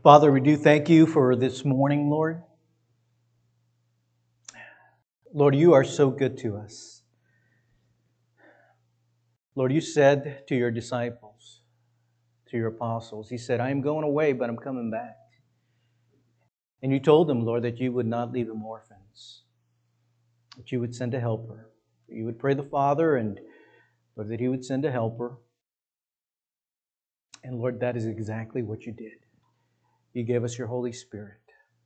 Father, we do thank you for this morning, Lord. Lord, you are so good to us. Lord, you said to your disciples, to your apostles, you said, I am going away, but I'm coming back. And you told them, Lord, that you would not leave them orphans, that you would send a helper. You would pray the Father, and Lord, that he would send a helper. And Lord, that is exactly what you did. You gave us your Holy Spirit.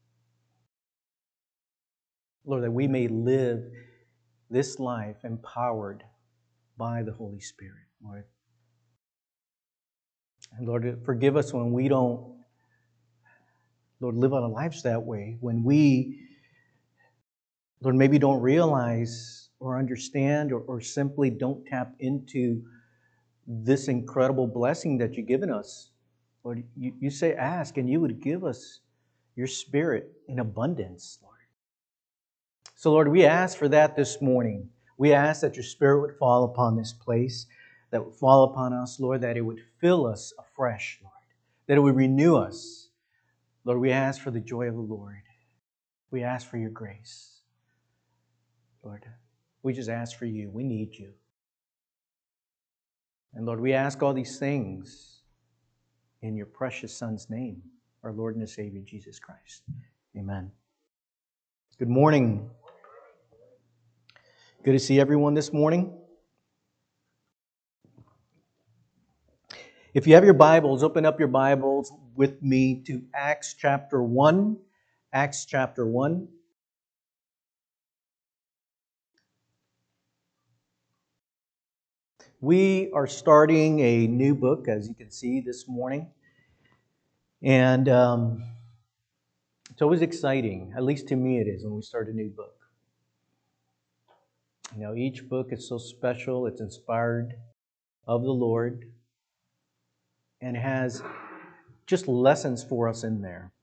Lord, that we may live this life empowered by the Holy Spirit, Lord. And Lord, forgive us when we don't, Lord, live our lives that way. When we, Lord, maybe don't realize or understand or simply don't tap into this incredible blessing that you've given us. Lord, you say ask and you would give us your Spirit in abundance, Lord. So, Lord, we ask for that this morning. We ask that your Spirit would fall upon this place, that would fall upon us, Lord, that it would fill us afresh, Lord, that it would renew us. Lord, we ask for the joy of the Lord. We ask for your grace. Lord, we just ask for you. We need you. And Lord, we ask all these things in your precious Son's name, our Lord and Savior, Jesus Christ. Amen. Good morning. Good to see everyone this morning. If you have your Bibles, open up your Bibles with me to Acts chapter 1. Acts chapter 1. We are starting a new book, as you can see this morning. And it's always exciting, at least to me it is, when we start a new book. You know, each book is so special. It's inspired of the Lord and has just lessons for us in there.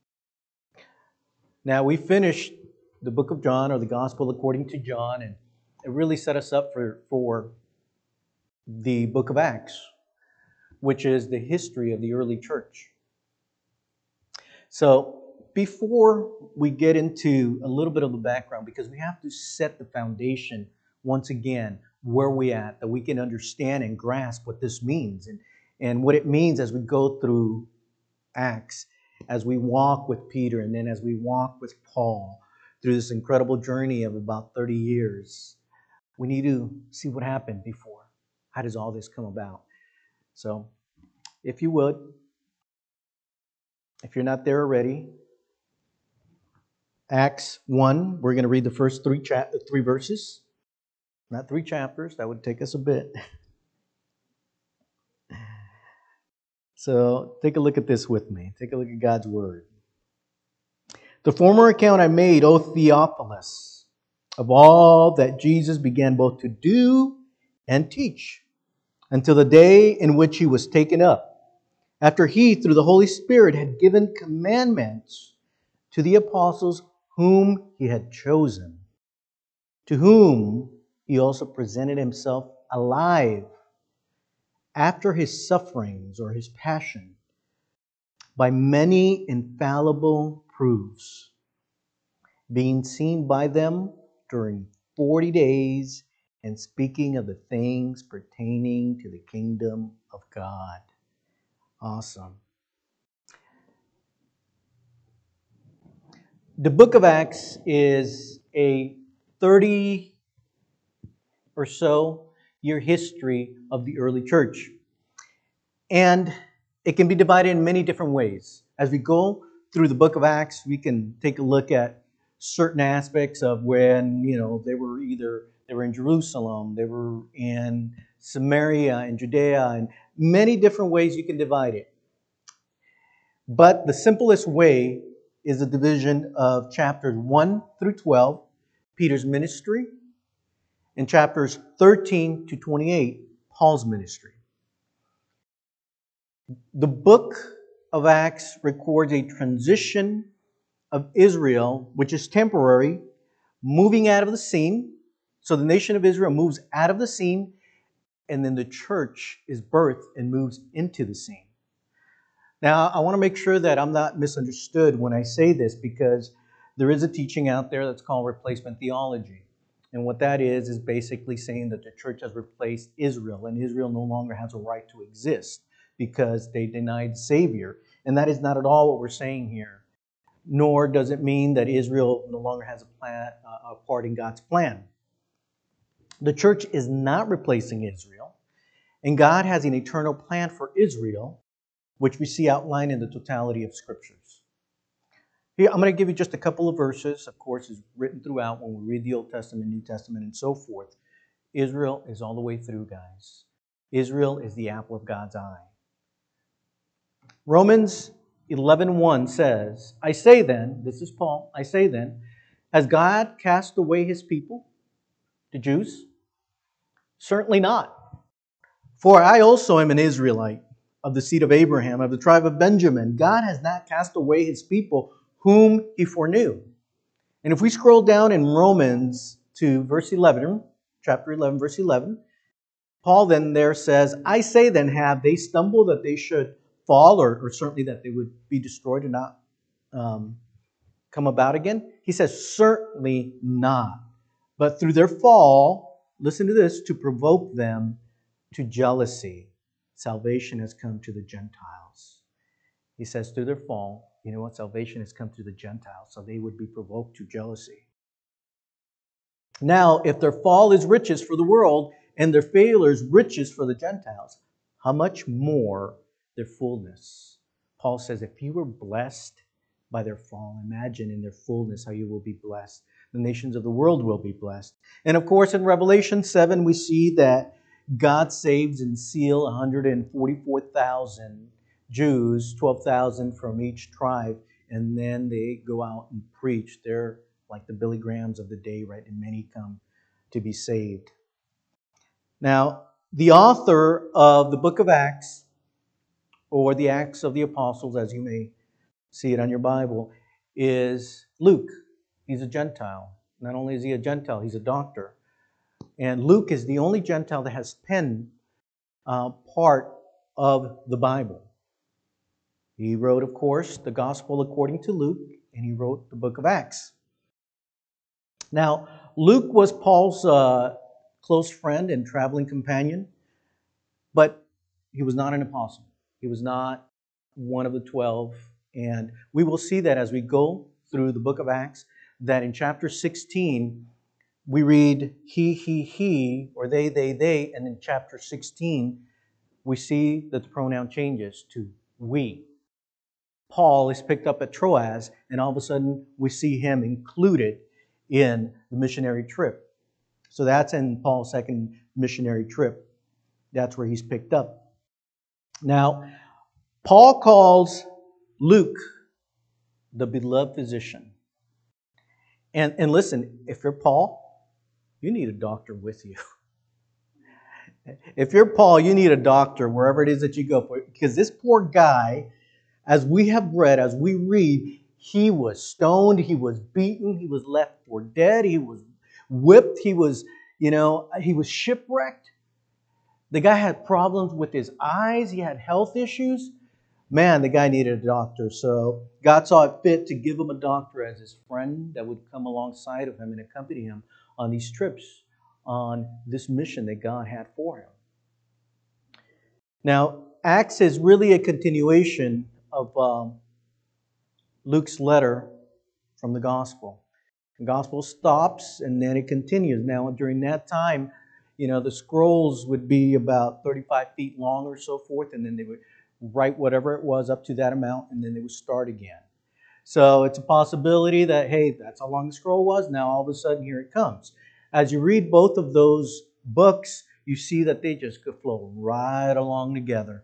Now, we finished the book of John, or the Gospel according to John, and it really set us up for the book of Acts, which is the history of the early church. So, before we get into a little bit of the background, because we have to set the foundation once again, where we at, that we can understand and grasp what this means and what it means as we go through Acts, as we walk with Peter, and then as we walk with Paul through this incredible journey of about 30 years. We need to see what happened before. How does all this come about? So, if you would, if you're not there already, Acts 1, we're going to read the first three verses. Not 3 chapters, that would take us a bit. So, take a look at this with me. Take a look at God's Word. The former account I made, O Theophilus, of all that Jesus began both to do and teach, until the day in which he was taken up, after he, through the Holy Spirit, had given commandments to the apostles whom he had chosen, to whom he also presented himself alive after his sufferings or his passion, by many infallible proofs, being seen by them during 40 days, and speaking of the things pertaining to the kingdom of God. Awesome. The book of Acts is a 30 or so year history of the early church. And it can be divided in many different ways. As we go through the book of Acts, we can take a look at certain aspects of when, they were in Jerusalem, they were in Samaria and Judea, and many different ways you can divide it. But the simplest way is the division of chapters 1 through 12, Peter's ministry, and chapters 13 to 28, Paul's ministry. The book of Acts records a transition of Israel, which is temporary, moving out of the scene. So the nation of Israel moves out of the scene, and then the church is birthed and moves into the scene. Now, I want to make sure that I'm not misunderstood when I say this, because there is a teaching out there that's called replacement theology. And what that is basically saying that the church has replaced Israel, and Israel no longer has a right to exist because they denied the Savior. And that is not at all what we're saying here. Nor does it mean that Israel no longer has a part in God's plan. The church is not replacing Israel, and God has an eternal plan for Israel, which we see outlined in the totality of Scriptures. Here, I'm going to give you just a couple of verses. Of course, it's written throughout when we read the Old Testament, New Testament, and so forth. Israel is all the way through, guys. Israel is the apple of God's eye. Romans 11:1 says, I say then, this is Paul, I say then, has God cast away his people, the Jews? Certainly not. For I also am an Israelite, of the seed of Abraham, of the tribe of Benjamin. God has not cast away his people whom he foreknew. And if we scroll down in Romans to verse 11, chapter 11, verse 11, Paul then there says, I say then, have they stumbled that they should fall, or certainly that they would be destroyed and not come about again? He says, certainly not. But through their fall, listen to this, to provoke them to jealousy, salvation has come to the Gentiles. He says, through their fall, you know what? Salvation has come to the Gentiles, so they would be provoked to jealousy. Now, if their fall is riches for the world, and their failure is riches for the Gentiles, how much more their fullness? Paul says, if you were blessed by their fall, imagine in their fullness how you will be blessed. The nations of the world will be blessed. And of course, in Revelation 7, we see that God saves and seals 144,000 Jews, 12,000 from each tribe, and then they go out and preach. They're like the Billy Grahams of the day, right? And many come to be saved. Now, the author of the book of Acts, or the Acts of the Apostles, as you may see it on your Bible, is Luke. He's a Gentile. Not only is he a Gentile, he's a doctor. And Luke is the only Gentile that has penned part of the Bible. He wrote, of course, the Gospel according to Luke, and he wrote the book of Acts. Now, Luke was Paul's close friend and traveling companion, but he was not an apostle. He was not one of the 12. And we will see that as we go through the book of Acts, that in chapter 16, we read he, or they, and in chapter 16, we see that the pronoun changes to we. Paul is picked up at Troas, and all of a sudden we see him included in the missionary trip. So that's in Paul's second missionary trip. That's where he's picked up. Now, Paul calls Luke the beloved physician. And listen, if you're Paul, you need a doctor with you. If you're Paul, you need a doctor wherever it is that you go. Because this poor guy, as we have read, as we read, he was stoned, he was beaten, he was left for dead, he was whipped, he was shipwrecked. The guy had problems with his eyes, he had health issues. Man, the guy needed a doctor. So God saw it fit to give him a doctor as his friend that would come alongside of him and accompany him on these trips, on this mission that God had for him. Now, Acts is really a continuation of Luke's letter from the Gospel. The Gospel stops and then it continues. Now, during that time, the scrolls would be about 35 feet long or so forth, and then they would write whatever it was up to that amount, and then they would start again. So it's a possibility that, hey, that's how long the scroll was. Now, all of a sudden, here it comes. As you read both of those books, you see that they just could flow right along together.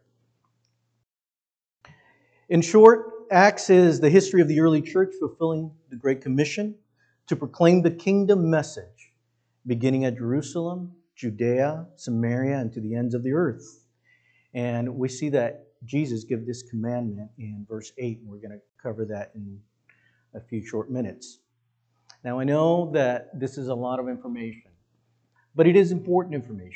In short, Acts is the history of the early church fulfilling the Great Commission to proclaim the kingdom message, beginning at Jerusalem, Judea, Samaria, and to the ends of the earth. And we see that Jesus gave this commandment in verse 8, and we're going to cover that in a few short minutes. Now, I know that this is a lot of information, but it is important information.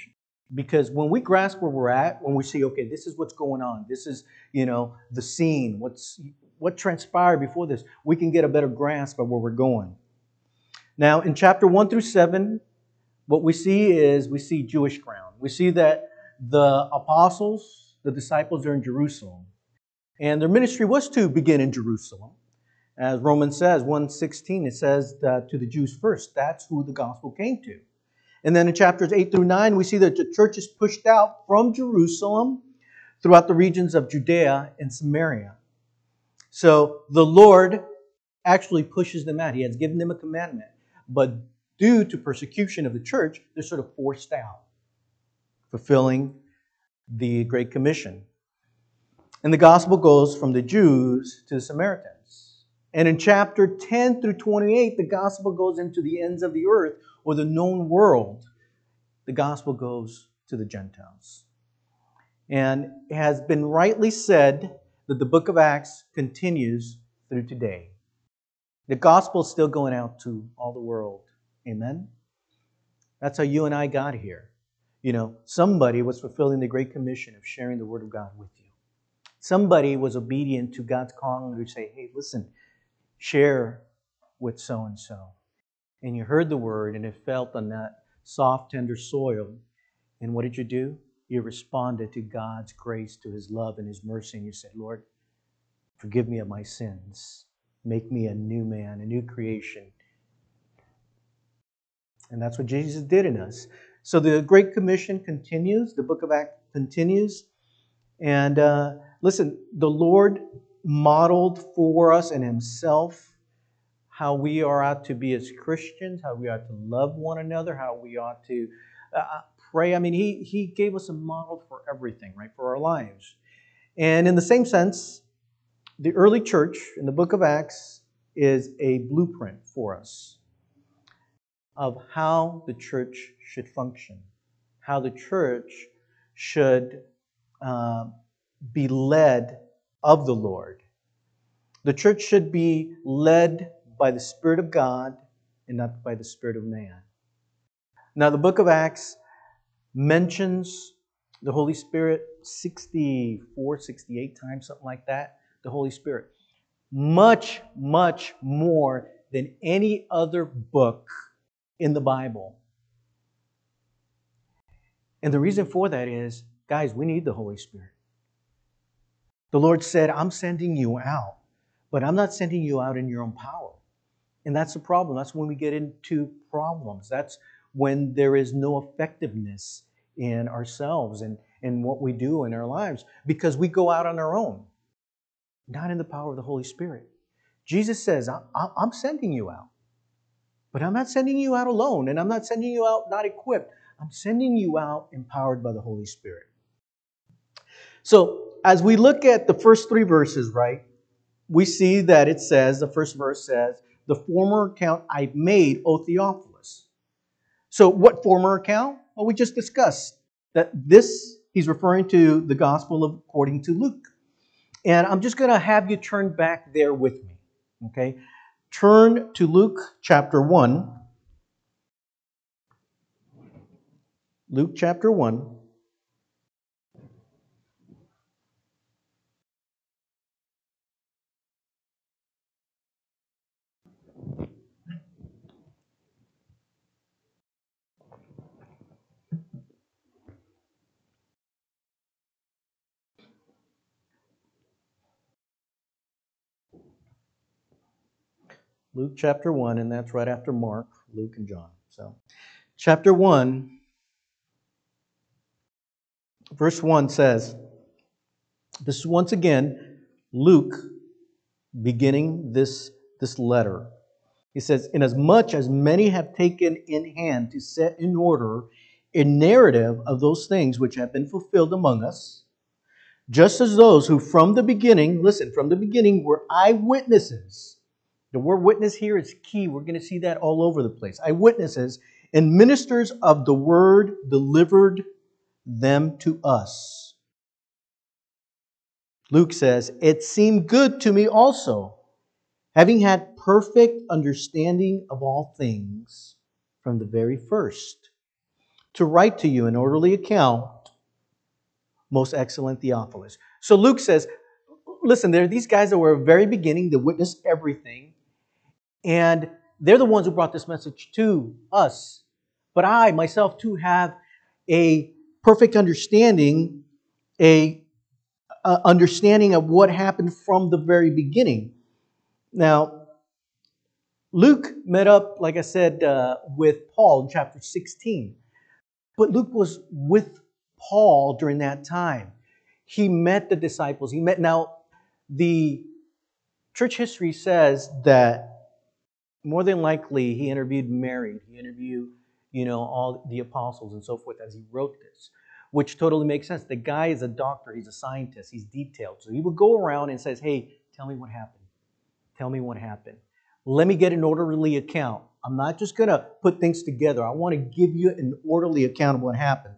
Because when we grasp where we're at, when we see, okay, this is what's going on, this is, the scene, what transpired before this, we can get a better grasp of where we're going. Now, in chapter 1 through 7, what we see Jewish ground. We see that the apostles, the disciples, are in Jerusalem. And their ministry was to begin in Jerusalem. As Romans says, 1:16, it says that to the Jews first. That's who the gospel came to. And then in chapters 8 through 9, we see that the church is pushed out from Jerusalem throughout the regions of Judea and Samaria. So the Lord actually pushes them out. He has given them a commandment. But due to persecution of the church, they're sort of forced out, fulfilling the Great Commission. And the gospel goes from the Jews to the Samaritans. And in chapter 10 through 28, the gospel goes into the ends of the earth, or the known world. The gospel goes to the Gentiles. And it has been rightly said that the book of Acts continues through today. The gospel is still going out to all the world. Amen? That's how you and I got here. Somebody was fulfilling the Great Commission of sharing the Word of God with you. Somebody was obedient to God's calling to say, hey, listen, share with so-and-so. And you heard the Word and it fell on that soft, tender soil. And what did you do? You responded to God's grace, to His love and His mercy. And you said, Lord, forgive me of my sins. Make me a new man, a new creation. And that's what Jesus did in us. So the Great Commission continues. The book of Acts continues. And listen, the Lord modeled for us and Himself how we are ought to be as Christians, how we ought to love one another, how we ought to pray. I mean, He gave us a model for everything, right, for our lives. And in the same sense, the early church in the book of Acts is a blueprint for us of how the church should function, how the church should be led of the Lord. The church should be led by the Spirit of God and not by the Spirit of man. Now, the book of Acts mentions the Holy Spirit 64, 68 times, something like that. The Holy Spirit. Much, much more than any other book in the Bible. And the reason for that is, guys, we need the Holy Spirit. The Lord said, I'm sending you out, but I'm not sending you out in your own power. And that's the problem. That's when we get into problems. That's when there is no effectiveness in ourselves and in what we do in our lives, because we go out on our own, not in the power of the Holy Spirit. Jesus says, I'm sending you out. But I'm not sending you out alone, and I'm not sending you out not equipped. I'm sending you out empowered by the Holy Spirit. So, as we look at the first three verses, right, we see that it says, the first verse says, the former account I made, O Theophilus. So, what former account? Well, we just discussed that this, he's referring to the gospel according to Luke. And I'm just going to have you turn back there with me. Okay? Turn to Luke chapter 1. Luke chapter 1. Luke chapter 1, and that's right after Mark, Luke, and John. So, chapter 1, verse 1 says, this is once again Luke beginning this letter. He says, inasmuch as many have taken in hand to set in order a narrative of those things which have been fulfilled among us, just as those who from the beginning, listen, from the beginning were eyewitnesses. The word witness here is key. We're going to see that all over the place. Eyewitnesses and ministers of the word delivered them to us. Luke says, it seemed good to me also, having had perfect understanding of all things from the very first, to write to you an orderly account, most excellent Theophilus. So Luke says, listen, there are these guys that were at the very beginning that witnessed everything, and they're the ones who brought this message to us. But I, myself, too, have a perfect understanding, a understanding of what happened from the very beginning. Now, Luke met up, like I said, with Paul in chapter 16. But Luke was with Paul during that time. He met the disciples. Now, the church history says that more than likely he interviewed Mary. He interviewed, all the apostles and so forth as he wrote this, which totally makes sense. The guy is a doctor. He's a scientist. He's detailed. So he would go around and says, hey, tell me what happened. Tell me what happened. Let me get an orderly account. I'm not just going to put things together. I want to give you an orderly account of what happened.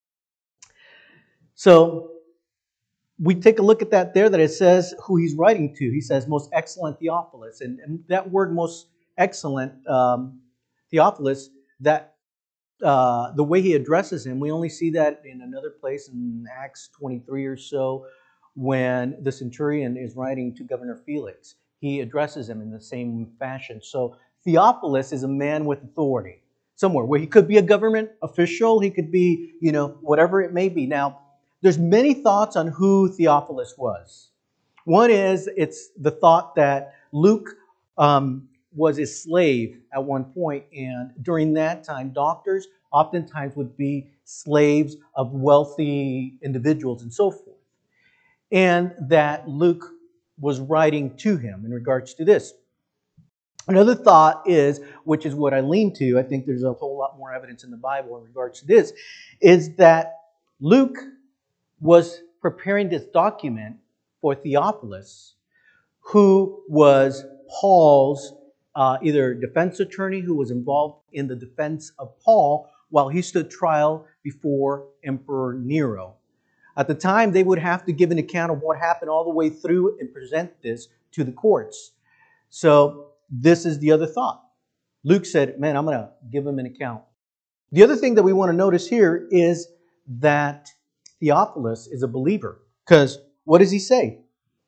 So we take a look at that there, that it says who he's writing to. He says, most excellent Theophilus. And that word, most excellent Theophilus, that the way he addresses him, we only see that in another place in Acts 23 or so, when the centurion is writing to Governor Felix. He addresses him in the same fashion. So Theophilus is a man with authority somewhere, where he could be a government official, he could be, whatever it may be. Now, there's many thoughts on who Theophilus was. One is, it's the thought that Luke was a slave at one point, and during that time, doctors oftentimes would be slaves of wealthy individuals and so forth. And that Luke was writing to him in regards to this. Another thought is, which is what I lean to, I think there's a whole lot more evidence in the Bible in regards to this, is that Luke was preparing this document for Theophilus, who was Paul's either defense attorney who was involved in the defense of Paul while he stood trial before Emperor Nero. At the time, they would have to give an account of what happened all the way through and present this to the courts. So this is the other thought. Luke said, man, I'm going to give him an account. The other thing that we want to notice here is that Theophilus is a believer. Because what does he say?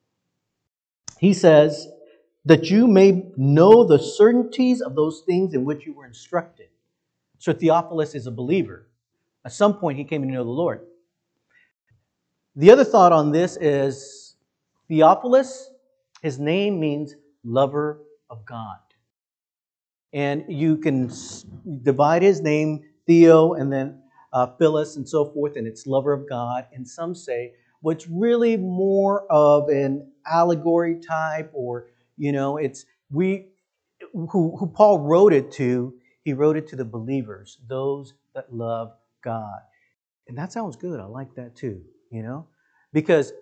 He says that you may know the certainties of those things in which you were instructed. So Theophilus is a believer. At some point, he came to know the Lord. The other thought on this is Theophilus, his name means lover of God. And you can divide his name, Theo, and then Philus and so forth, and it's lover of God. And some say, well, it's really more of an allegory type, or, it's who Paul wrote it to. He wrote it to the believers, those that love God. And that sounds good. I like that too, because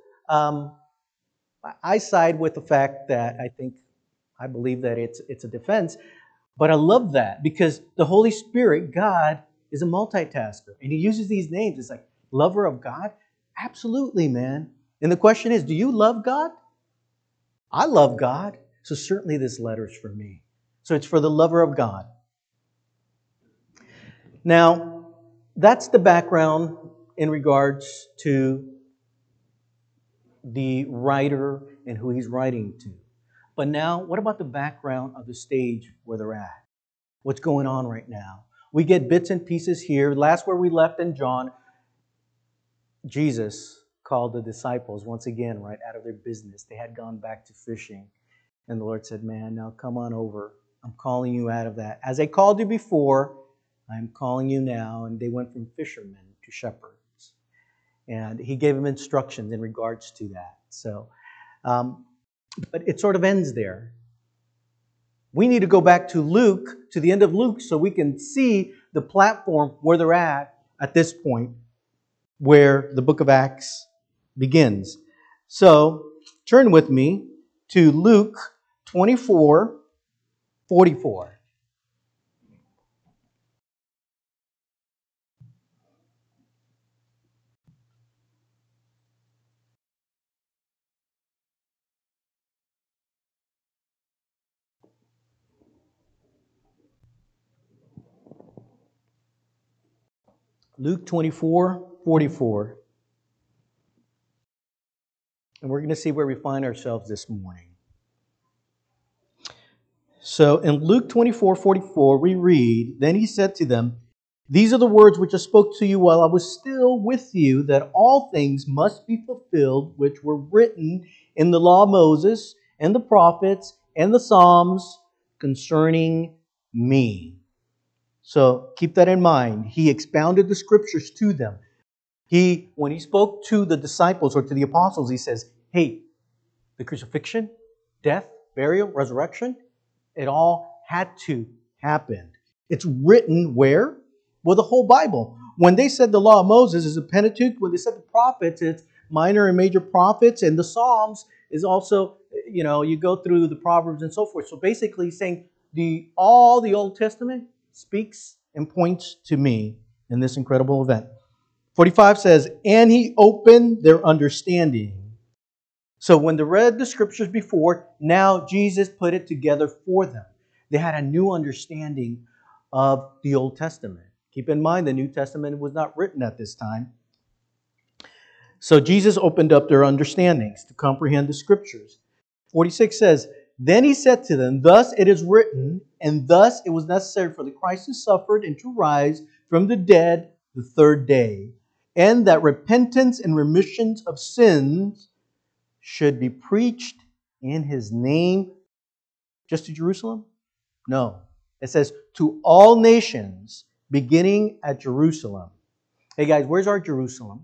I side with the fact that I believe that it's a defense. But I love that because the Holy Spirit, God, is a multitasker. And He uses these names. It's like, lover of God? Absolutely, man. And the question is, do you love God? I love God. So certainly this letter is for me. So it's for the lover of God. Now, that's the background in regards to the writer and who he's writing to. But now, what about the background of the stage where they're at? What's going on right now? We get bits and pieces here. Last where we left in John, Jesus called the disciples once again right out of their business. They had gone back to fishing. And the Lord said, man, now come on over. I'm calling you out of that. As I called you before, I'm calling you now. And they went from fishermen to shepherds. And He gave them instructions in regards to that. So, but it sort of ends there. We need to go back to Luke, to the end of Luke, so we can see the platform where they're at this point, where the book of Acts begins. So, turn with me to Luke 24:44. Luke 24:44. And we're going to see where we find ourselves this morning. So in Luke 24:44, we read, "Then he said to them, These are the words which I spoke to you while I was still with you, that all things must be fulfilled which were written in the law of Moses and the prophets and the Psalms concerning me." So keep that in mind. He expounded the scriptures to them. When he spoke to the disciples or to the apostles, he says, hey, the crucifixion, death, burial, resurrection, it all had to happen. It's written where? Well, the whole Bible. When they said the law of Moses is a Pentateuch, when they said the prophets, it's minor and major prophets, and the Psalms is also, you go through the Proverbs and so forth. So basically saying all the Old Testament speaks and points to me in this incredible event. 45 says, "And he opened their understanding." So when they read the scriptures before, now Jesus put it together for them. They had a new understanding of the Old Testament. Keep in mind, the New Testament was not written at this time. So Jesus opened up their understandings to comprehend the scriptures. 46 says, "Then he said to them, Thus it is written, and thus it was necessary for the Christ to suffer and to rise from the dead the third day, and that repentance and remissions of sins should be preached in His name." Just to Jerusalem? No. It says, to all nations, beginning at Jerusalem. Hey guys, where's our Jerusalem?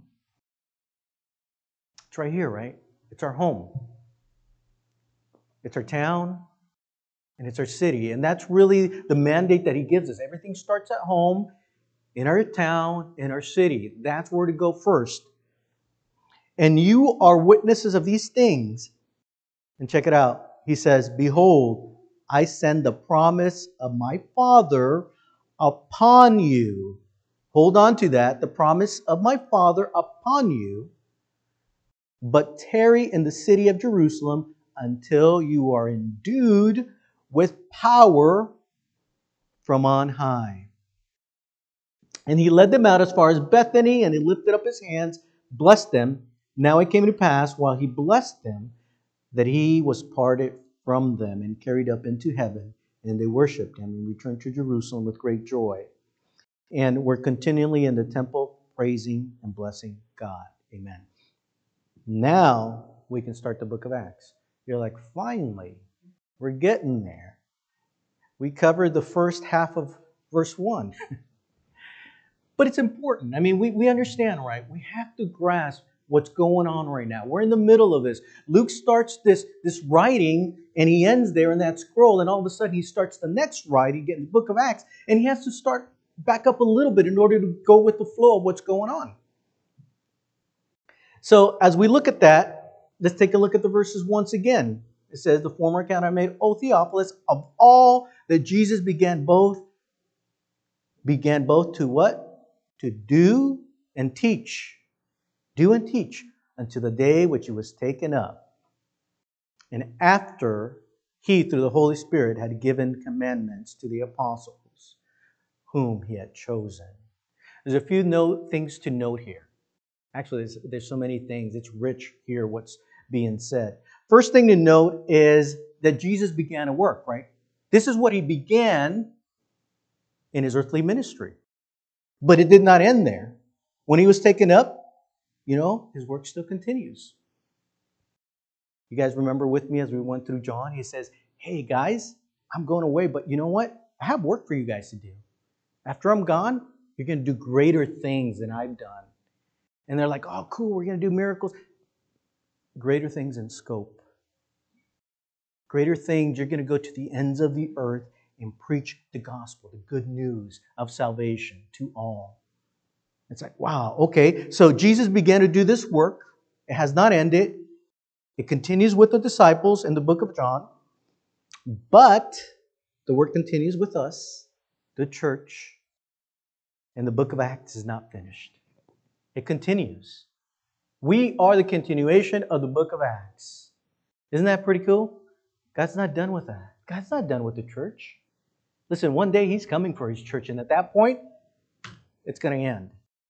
It's right here, right? It's our home. It's our town. And it's our city. And that's really the mandate that He gives us. Everything starts at home, in our town, in our city. That's where to go first. "And you are witnesses of these things." And check it out. He says, "Behold, I send the promise of my Father upon you." Hold on to that. The promise of my Father upon you. "But tarry in the city of Jerusalem until you are endued with power from on high." And He led them out as far as Bethany, and He lifted up His hands, blessed them. Now it came to pass, while He blessed them, that He was parted from them and carried up into heaven. And they worshipped Him and returned to Jerusalem with great joy. And we're continually in the temple praising and blessing God. Amen. Now we can start the book of Acts. You're like, finally, we're getting there. We covered the first half of verse 1. But it's important. I mean, we understand, right? We have to grasp what's going on right now. We're in the middle of this. Luke starts this writing, and he ends there in that scroll, and all of a sudden he starts the next writing, get in the book of Acts, and he has to start back up a little bit in order to go with the flow of what's going on. So as we look at that, let's take a look at the verses once again. It says, "The former account I made, O Theophilus, of all that Jesus began both to what? To do and teach. Do and teach until the day which He was taken up. And after He, through the Holy Spirit, had given commandments to the apostles whom He had chosen." There's a few things to note here. Actually, there's so many things. It's rich here what's being said. First thing to note is that Jesus began a work, right? This is what He began in His earthly ministry. But it did not end there. When He was taken up, His work still continues. You guys remember with me as we went through John? He says, hey guys, I'm going away, but you know what? I have work for you guys to do. After I'm gone, you're going to do greater things than I've done. And they're like, oh, cool, we're going to do miracles. Greater things in scope. Greater things, you're going to go to the ends of the earth and preach the gospel, the good news of salvation to all. It's like, wow, okay. So Jesus began to do this work. It has not ended. It continues with the disciples in the book of John. But the work continues with us, the church. And the book of Acts is not finished. It continues. We are the continuation of the book of Acts. Isn't that pretty cool? God's not done with that. God's not done with the church. Listen, one day He's coming for His church, and at that point, it's going to end.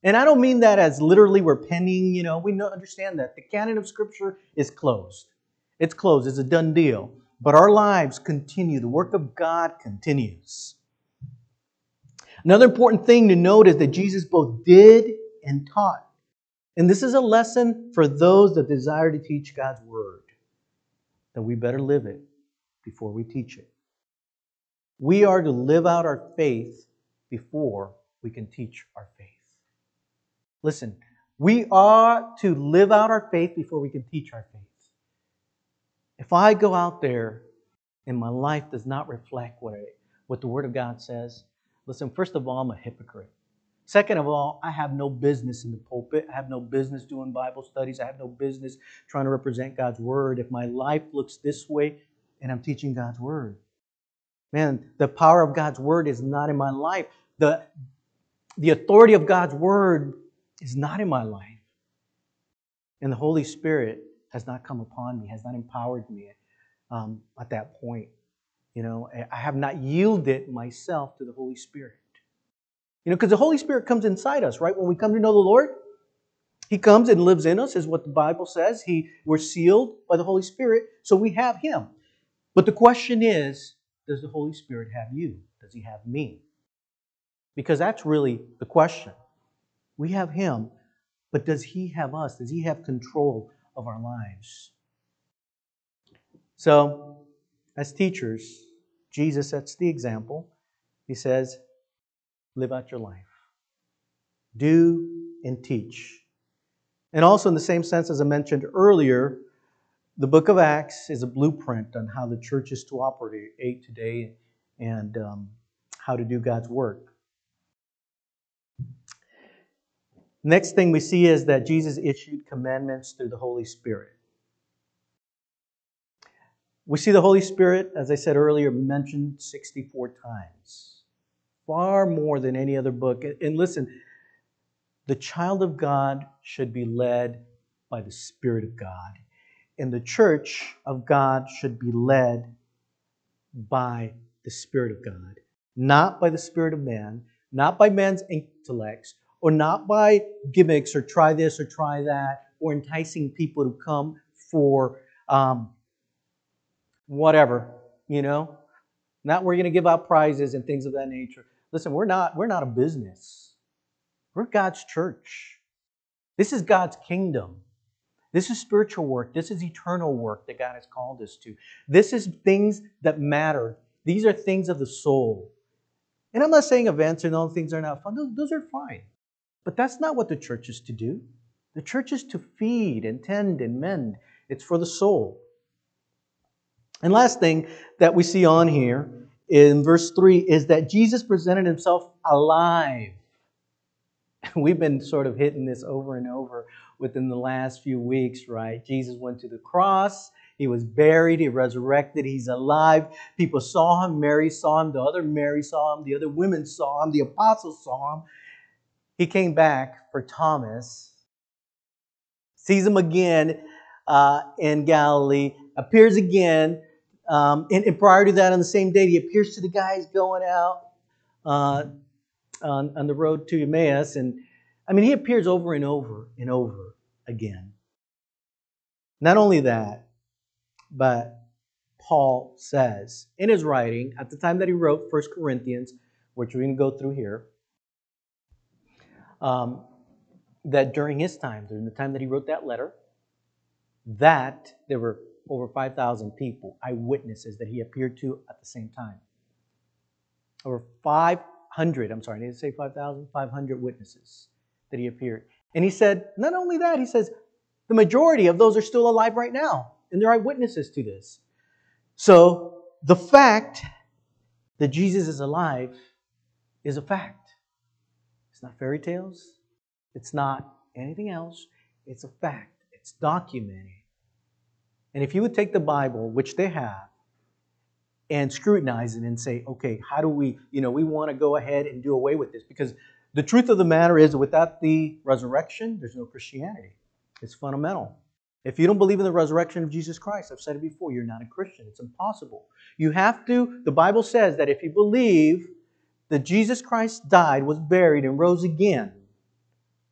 And I don't mean that as literally we're penning, we understand that. The canon of Scripture is closed. It's closed. It's a done deal. But our lives continue. The work of God continues. Another important thing to note is that Jesus both did and taught. And this is a lesson for those that desire to teach God's Word, that we better live it before we teach it. We are to live out our faith before we can teach our faith. Listen, we are to live out our faith before we can teach our faith. If I go out there and my life does not reflect what the Word of God says, listen, first of all, I'm a hypocrite. Second of all, I have no business in the pulpit. I have no business doing Bible studies. I have no business trying to represent God's Word if my life looks this way and I'm teaching God's Word. Man, the power of God's Word is not in my life. The authority of God's Word is not in my life. And the Holy Spirit has not come upon me, has not empowered me at that point. I have not yielded myself to the Holy Spirit. Because the Holy Spirit comes inside us, right? When we come to know the Lord, He comes and lives in us, is what the Bible says. We're sealed by the Holy Spirit, so we have Him. But the question is, does the Holy Spirit have you? Does He have me? Because that's really the question. We have Him, but does He have us? Does He have control of our lives? So, as teachers, Jesus sets the example. He says, live out your life. Do and teach. And also in the same sense as I mentioned earlier, the book of Acts is a blueprint on how the church is to operate today and how to do God's work. Next thing we see is that Jesus issued commandments through the Holy Spirit. We see the Holy Spirit, as I said earlier, mentioned 64 times. Far more than any other book. And listen, the child of God should be led by the Spirit of God. And the church of God should be led by the Spirit of God. Not by the spirit of man, not by man's intellects, or not by gimmicks or try this or try that, or enticing people to come for whatever, Not we're going to give out prizes and things of that nature. Listen, we're not a business. We're God's church. This is God's kingdom. This is spiritual work. This is eternal work that God has called us to. This is things that matter. These are things of the soul. And I'm not saying events and all things are not fun. Those are fine. But that's not what the church is to do. The church is to feed and tend and mend. It's for the soul. And last thing that we see on here in verse 3 is that Jesus presented Himself alive. We've been sort of hitting this over and over within the last few weeks, right? Jesus went to the cross. He was buried. He resurrected. He's alive. People saw Him. Mary saw Him. The other Mary saw Him. The other women saw Him. The apostles saw Him. He came back for Thomas. Sees Him again in Galilee. Appears again. And prior to that, on the same day, He appears to the guys going out on the road to Emmaus. And He appears over and over and over again. Not only that, but Paul says in his writing, at the time that he wrote 1 Corinthians, which we're going to go through here, that during his time, during the time that he wrote that letter, that there were over 5,000 people, eyewitnesses that he appeared to at the same time. Over 500, I didn't say 5,000, 500 witnesses that he appeared. And he said, not only that, he says, the majority of those are still alive right now, and they're eyewitnesses to this. So, the fact that Jesus is alive is a fact. It's not fairy tales. It's not anything else. It's a fact. It's documented. And if you would take the Bible, which they have, and scrutinize it and say, okay, how do we want to go ahead and do away with this? Because the truth of the matter is, without the resurrection, there's no Christianity. It's fundamental. If you don't believe in the resurrection of Jesus Christ, I've said it before, you're not a Christian. It's impossible. You have to, the Bible says that if you believe that Jesus Christ died, was buried, and rose again,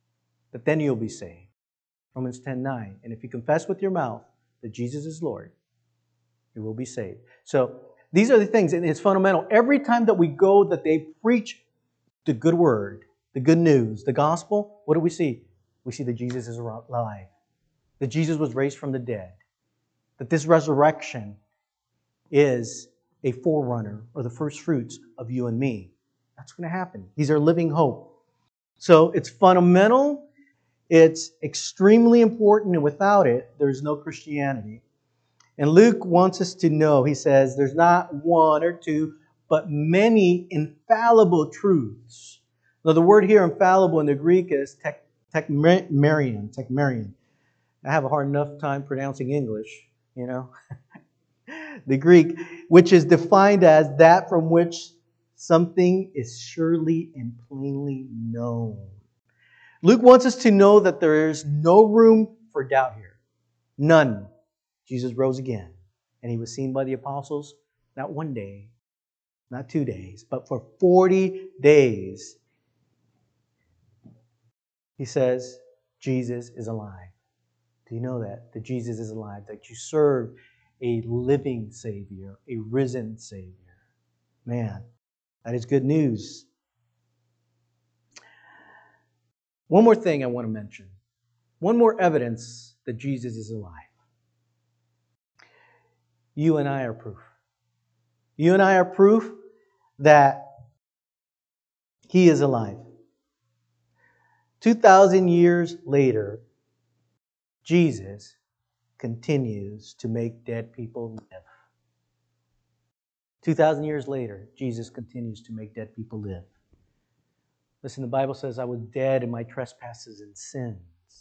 that then you'll be saved. Romans 10:9. And if you confess with your mouth that Jesus is Lord, you will be saved. So these are the things, and it's fundamental. Every time that we go, that they preach the good word, the good news, the gospel, what do we see? We see that Jesus is alive, that Jesus was raised from the dead, that this resurrection is a forerunner or the first fruits of you and me. That's going to happen. He's our living hope. So it's fundamental. It's extremely important, and without it, there's no Christianity. And Luke wants us to know, he says, there's not one or two, but many infallible truths. Now, the word here, infallible, in the Greek is tekmerion. I have a hard enough time pronouncing English, you know. The Greek, which is defined as that from which something is surely and plainly known. Luke wants us to know that there is no room for doubt here. None. Jesus rose again, and He was seen by the apostles not one day, not 2 days, but for 40 days. He says, Jesus is alive. Do you know that? That Jesus is alive, that you serve a living Savior, a risen Savior. Man, that is good news. One more thing I want to mention. One more evidence that Jesus is alive. You and I are proof. You and I are proof that He is alive. 2,000 years later, Jesus continues to make dead people live. 2,000 years later, Jesus continues to make dead people live. Listen, the Bible says, I was dead in my trespasses and sins.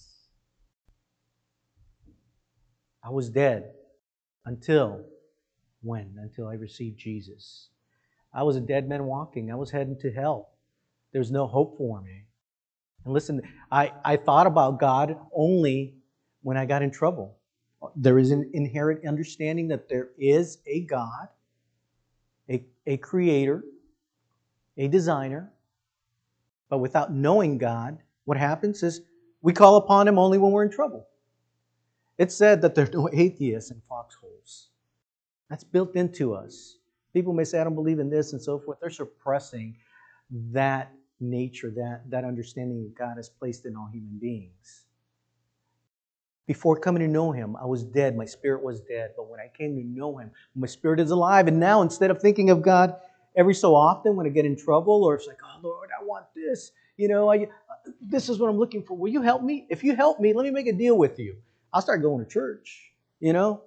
I was dead until when? Until I received Jesus. I was a dead man walking. I was heading to hell. There's no hope for me. And listen, I thought about God only when I got in trouble. There is an inherent understanding that there is a God, a creator, a designer. But without knowing God, what happens is we call upon Him only when we're in trouble. It's said that there are no atheists in foxholes. That's built into us. People may say, I don't believe in this and so forth. They're suppressing that nature, that understanding that God has placed in all human beings. Before coming to know Him, I was dead. My spirit was dead. But when I came to know Him, my spirit is alive. And now, instead of thinking of God every so often when I get in trouble, or it's like, oh, Lord, I want this. You know, this is what I'm looking for. Will you help me? If you help me, let me make a deal with you. I'll start going to church. You know,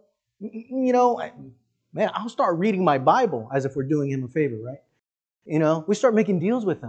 man, I'll start reading my Bible as if we're doing Him a favor, right? You know, we start making deals with Him.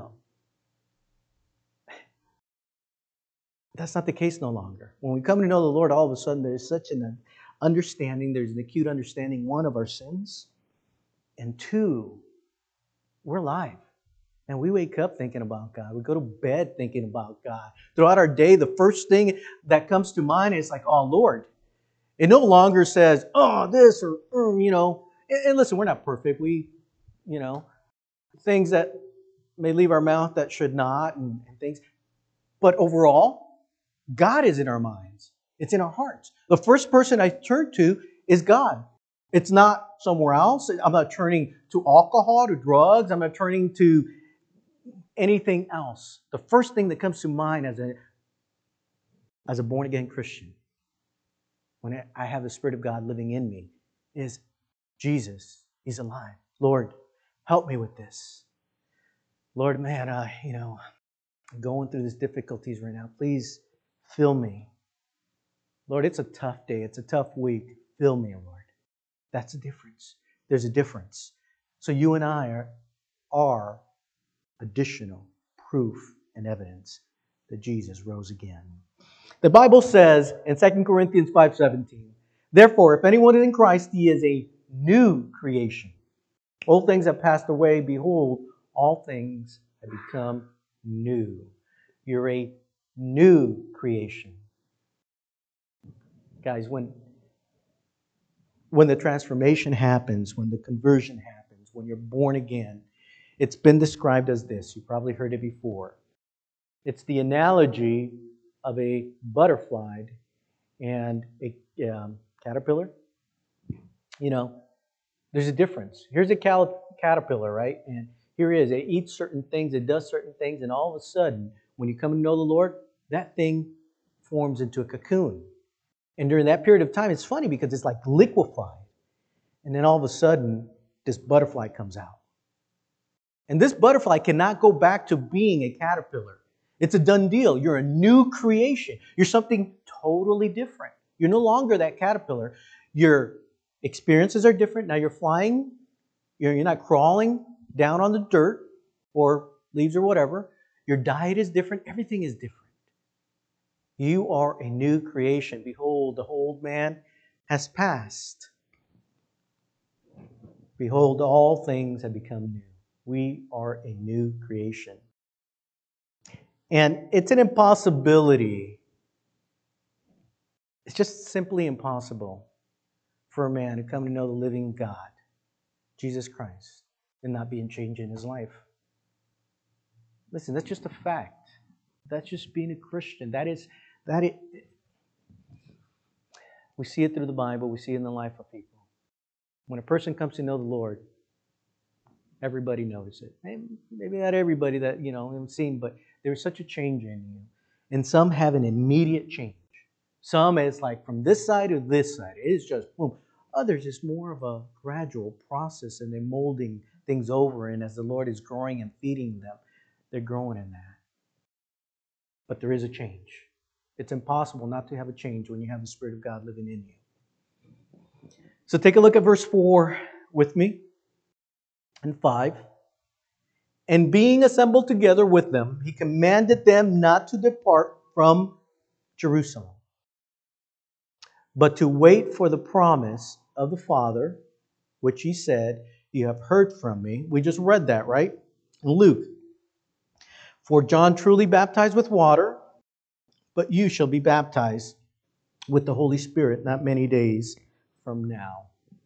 That's not the case no longer. When we come to know the Lord, all of a sudden there's such an understanding, there's an acute understanding, one, of our sins, and two, we're alive. And we wake up thinking about God. We go to bed thinking about God. Throughout our day, the first thing that comes to mind is like, oh, Lord. It no longer says, oh, this or, you know. And listen, we're not perfect. We, you know, things that may leave our mouth that should not and things. But overall, God is in our minds. It's in our hearts. The first person I turn to is God. It's not somewhere else. I'm not turning to alcohol, to drugs. I'm not turning to anything else. The first thing that comes to mind as a born-again Christian, when I have the Spirit of God living in me, is Jesus. He's alive. Lord, help me with this. Lord, man, I'm going through these difficulties right now. Please fill me. Lord, it's a tough day. It's a tough week. Fill me, Lord. That's the difference. There's a difference. So you and I are additional proof and evidence that Jesus rose again. The Bible says in 2 Corinthians 5:17, therefore, if anyone is in Christ, he is a new creation. Old things have passed away. Behold, all things have become new. You're a new creation. Guys, when the transformation happens, when the conversion happens, when you're born again, it's been described as this. You probably heard it before. It's the analogy of a butterfly and a caterpillar, you know, there's a difference. Here's a caterpillar, right? And here it is. It eats certain things, it does certain things, and all of a sudden, when you come to know the Lord, that thing forms into a cocoon. And during that period of time, it's funny because it's like liquefied. And then all of a sudden, this butterfly comes out. And this butterfly cannot go back to being a caterpillar. It's a done deal. You're a new creation. You're something totally different. You're no longer that caterpillar. Your experiences are different. Now you're flying. You're not crawling down on the dirt or leaves or whatever. Your diet is different. Everything is different. You are a new creation. Behold, the old man has passed. Behold, all things have become new. We are a new creation. And it's an impossibility. It's just simply impossible for a man to come to know the living God, Jesus Christ, and not be changed in his life. Listen, that's just a fact. That's just being a Christian. We see it through the Bible. We see it in the life of people. When a person comes to know the Lord, everybody notices it. Maybe not everybody that, I've seen, but there's such a change in you. And some have an immediate change. Some is like from this side to this side. It is just boom. Others is more of a gradual process and they're molding things over. And as the Lord is growing and feeding them, they're growing in that. But there is a change. It's impossible not to have a change when you have the Spirit of God living in you. So take a look at verse 4 with me and 5. And being assembled together with them, he commanded them not to depart from Jerusalem, but to wait for the promise of the Father, which he said, you have heard from me. We just read that, right? In Luke. For John truly baptized with water, but you shall be baptized with the Holy Spirit not many days from now.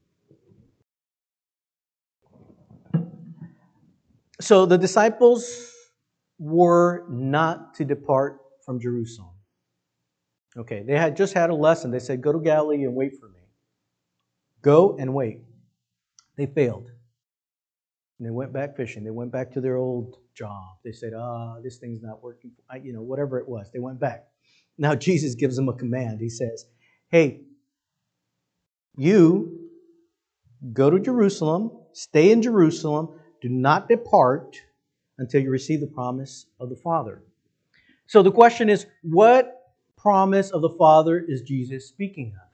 So the disciples were not to depart from Jerusalem. Okay, they had just had a lesson. They said, go to Galilee and wait for me. Go and wait. They failed. And they went back fishing. They went back to their old job. They said, this thing's not working. Whatever it was. They went back. Now Jesus gives them a command. He says, hey, you go to Jerusalem, stay in Jerusalem, do not depart until you receive the promise of the Father. So the question is, what promise of the Father is Jesus speaking of?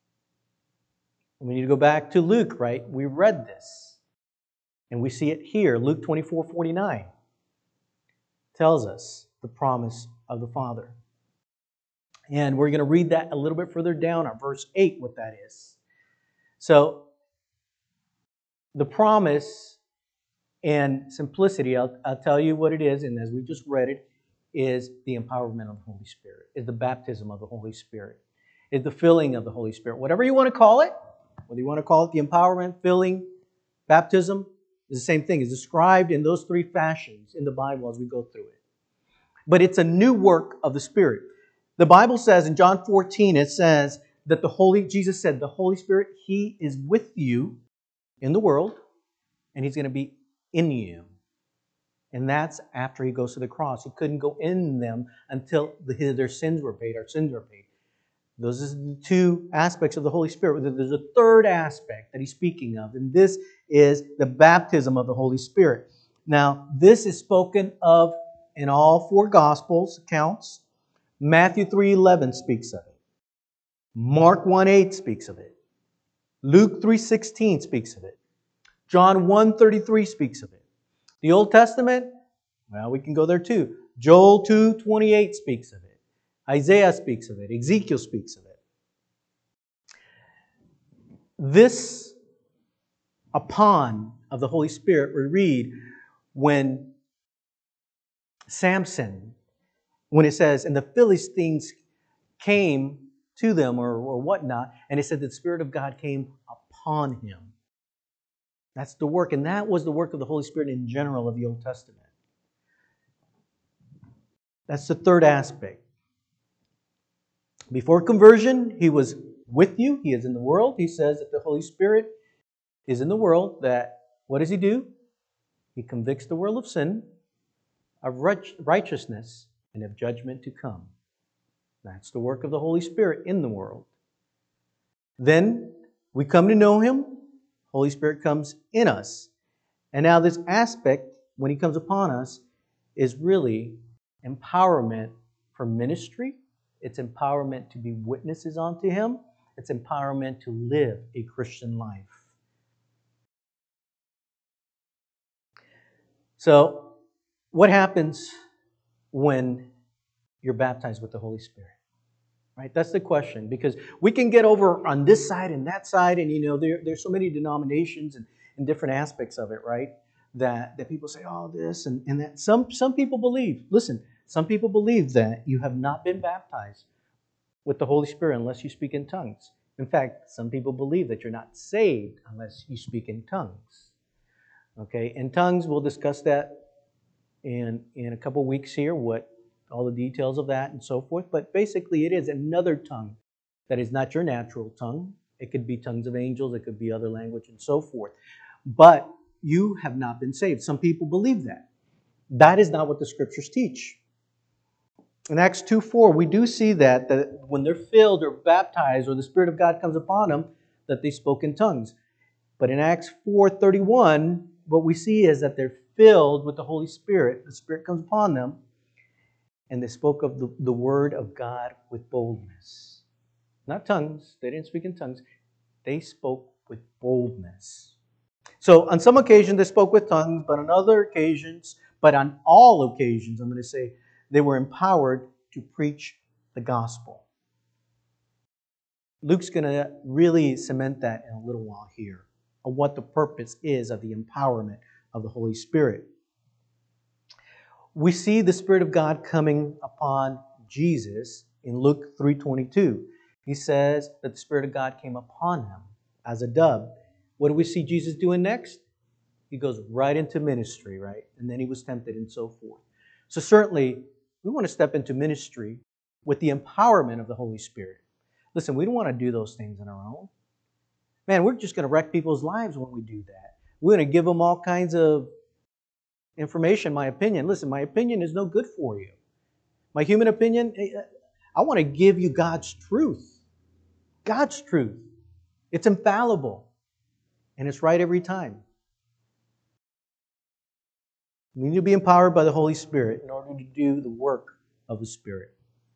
We need to go back to Luke, right? We read this. And we see it here. Luke 24:49 tells us the promise of the Father. And we're going to read that a little bit further down on verse 8, what that is. So, the promise and simplicity, I'll tell you what it is, and as we just read it, is the empowerment of the Holy Spirit, is the baptism of the Holy Spirit, is the filling of the Holy Spirit. Whatever you want to call it, whether you want to call it the empowerment, filling, baptism, is the same thing. It's described in those three fashions in the Bible as we go through it. But it's a new work of the Spirit. The Bible says in John 14, it says that Jesus said, the Holy Spirit, He is with you in the world, and He's going to be in you. And that's after He goes to the cross. He couldn't go in them until their sins were paid, our sins were paid. Those are the two aspects of the Holy Spirit. There's a third aspect that He's speaking of, and this is the baptism of the Holy Spirit. Now, this is spoken of in all four Gospels accounts. Matthew 3:11 speaks of it. Mark 1:8 speaks of it. Luke 3:16 speaks of it. John 1:33 speaks of it. The Old Testament, well, we can go there too. Joel 2:28 speaks of it. Isaiah speaks of it. Ezekiel speaks of it. This upon of the Holy Spirit we read when Samson, when it says, and the Philistines came to them or whatnot, and it said that the Spirit of God came upon him. That's the work, and that was the work of the Holy Spirit in general of the Old Testament. That's the third aspect. Before conversion, He was with you. He is in the world. He says that the Holy Spirit is in the world. That what does He do? He convicts the world of sin, of righteousness, and of judgment to come. That's the work of the Holy Spirit in the world. Then we come to know Him. Holy Spirit comes in us. And now this aspect, when He comes upon us, is really empowerment for ministry. It's empowerment to be witnesses unto Him. It's empowerment to live a Christian life. So, what happens when you're baptized with the Holy Spirit? Right? That's the question. Because we can get over on this side and that side, and there's so many denominations and different aspects of it, right? That people say, oh, this and that. Some people believe, listen, some people believe that you have not been baptized with the Holy Spirit unless you speak in tongues. In fact, some people believe that you're not saved unless you speak in tongues. Okay, in tongues, we'll discuss that in a couple weeks here, what all the details of that and so forth. But basically, it is another tongue that is not your natural tongue. It could be tongues of angels, it could be other language and so forth. But you have not been saved. Some people believe that. That is not what the Scriptures teach. In Acts 2:4, we do see that when they're filled or baptized or the Spirit of God comes upon them, that they spoke in tongues. But in Acts 4:31, what we see is that they're filled with the Holy Spirit. The Spirit comes upon them, and they spoke of the Word of God with boldness. Not tongues. They didn't speak in tongues. They spoke with boldness. So on some occasions they spoke with tongues, but on other occasions, but on all occasions, I'm going to say, they were empowered to preach the gospel. Luke's going to really cement that in a little while here, of what the purpose is of the empowerment of the Holy Spirit. We see the Spirit of God coming upon Jesus in Luke 3:22. He says that the Spirit of God came upon Him as a dove. What do we see Jesus doing next? He goes right into ministry, right? And then He was tempted and so forth. So certainly, we want to step into ministry with the empowerment of the Holy Spirit. Listen, we don't want to do those things on our own. Man, we're just going to wreck people's lives when we do that. We're going to give them all kinds of information, my opinion. Listen, my opinion is no good for you. My human opinion, I want to give you God's truth. God's truth. It's infallible. And it's right every time. We need to be empowered by the Holy Spirit in order to do the work of the Spirit.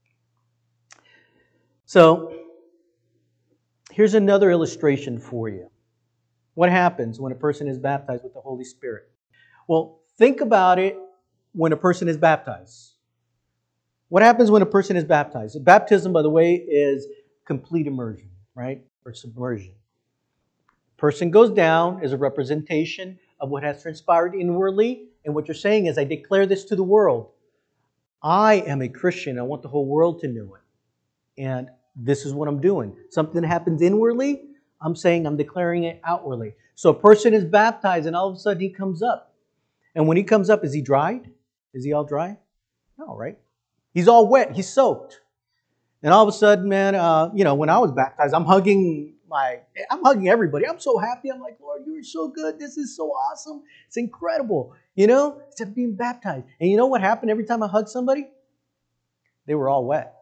So, here's another illustration for you. What happens when a person is baptized with the Holy Spirit? Well, think about it when a person is baptized. What happens when a person is baptized? Baptism, by the way, is complete immersion, right? Or submersion. A person goes down as a representation of what has transpired inwardly. And what you're saying is, I declare this to the world. I am a Christian. I want the whole world to know it. And this is what I'm doing. Something happens inwardly, I'm saying I'm declaring it outwardly. So a person is baptized and all of a sudden he comes up. And when he comes up, is he dried? Is he all dry? No, right? He's all wet. He's soaked. And all of a sudden, man, when I was baptized, I'm hugging everybody. I'm so happy. I'm like, Lord, you're so good. This is so awesome. It's incredible. It's like being baptized. And you know what happened every time I hugged somebody? They were all wet.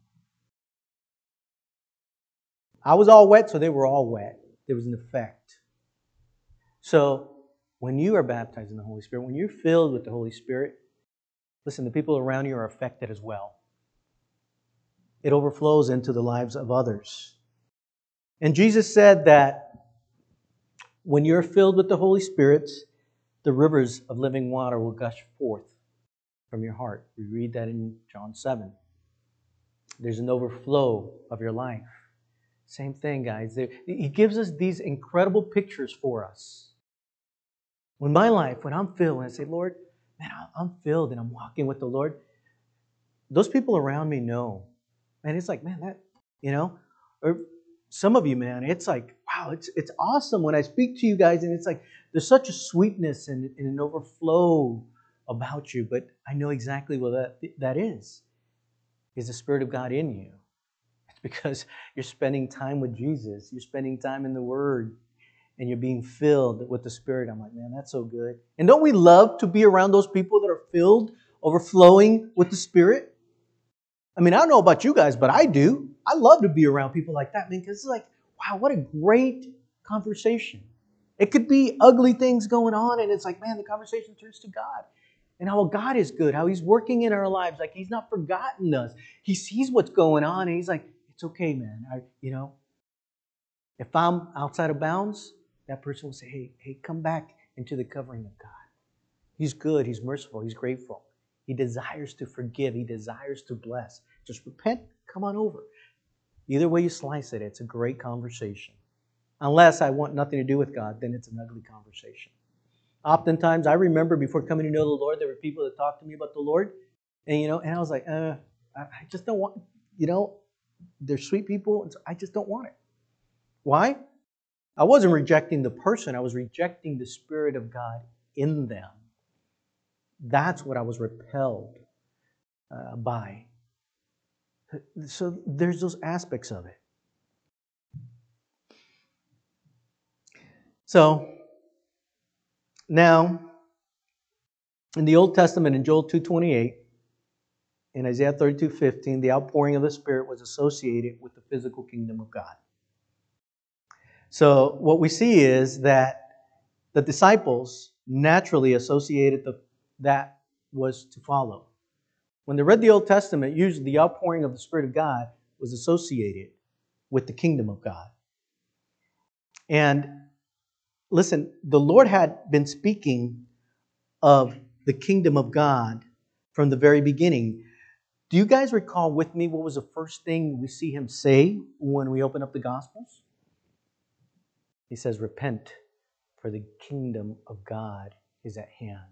I was all wet, so they were all wet. There was an effect. So when you are baptized in the Holy Spirit, when you're filled with the Holy Spirit, listen, the people around you are affected as well. It overflows into the lives of others. And Jesus said that when you're filled with the Holy Spirit, the rivers of living water will gush forth from your heart. We read that in John 7. There's an overflow of your life. Same thing, guys. He gives us these incredible pictures for us. When my life, when I'm filled, and I say, Lord, man, I'm filled and I'm walking with the Lord, those people around me know. And it's like, man, or some of you, man, it's like, wow, it's awesome when I speak to you guys, and it's like, there's such a sweetness and an overflow about you, but I know exactly what that is the Spirit of God in you. because you're spending time with Jesus. You're spending time in the Word, and you're being filled with the Spirit. I'm like, man, that's so good. And don't we love to be around those people that are filled, overflowing with the Spirit? I mean, I don't know about you guys, but I do. I love to be around people like that, man, because it's like, wow, what a great conversation. It could be ugly things going on, and it's like, man, the conversation turns to God. And how God is good, how He's working in our lives. Like, He's not forgotten us. He sees what's going on, and He's like, it's okay, man. If I'm outside of bounds, that person will say, hey, come back into the covering of God. He's good, He's merciful, He's grateful. He desires to forgive, He desires to bless. Just repent, come on over. Either way you slice it, it's a great conversation. Unless I want nothing to do with God, then it's an ugly conversation. Oftentimes, I remember before coming to know the Lord, there were people that talked to me about the Lord, and I was like, I just don't want, they're sweet people, and so I just don't want it. Why? I wasn't rejecting the person, I was rejecting the Spirit of God in them. That's what I was repelled by. So there's those aspects of it. So now, in the Old Testament, in Joel 2:28, in Isaiah 32:15, the outpouring of the Spirit was associated with the physical kingdom of God. So what we see is that the disciples naturally associated that was to follow. When they read the Old Testament, usually the outpouring of the Spirit of God was associated with the kingdom of God. And listen, the Lord had been speaking of the kingdom of God from the very beginning. Do you guys recall with me what was the first thing we see Him say when we open up the Gospels? He says, repent, for the kingdom of God is at hand.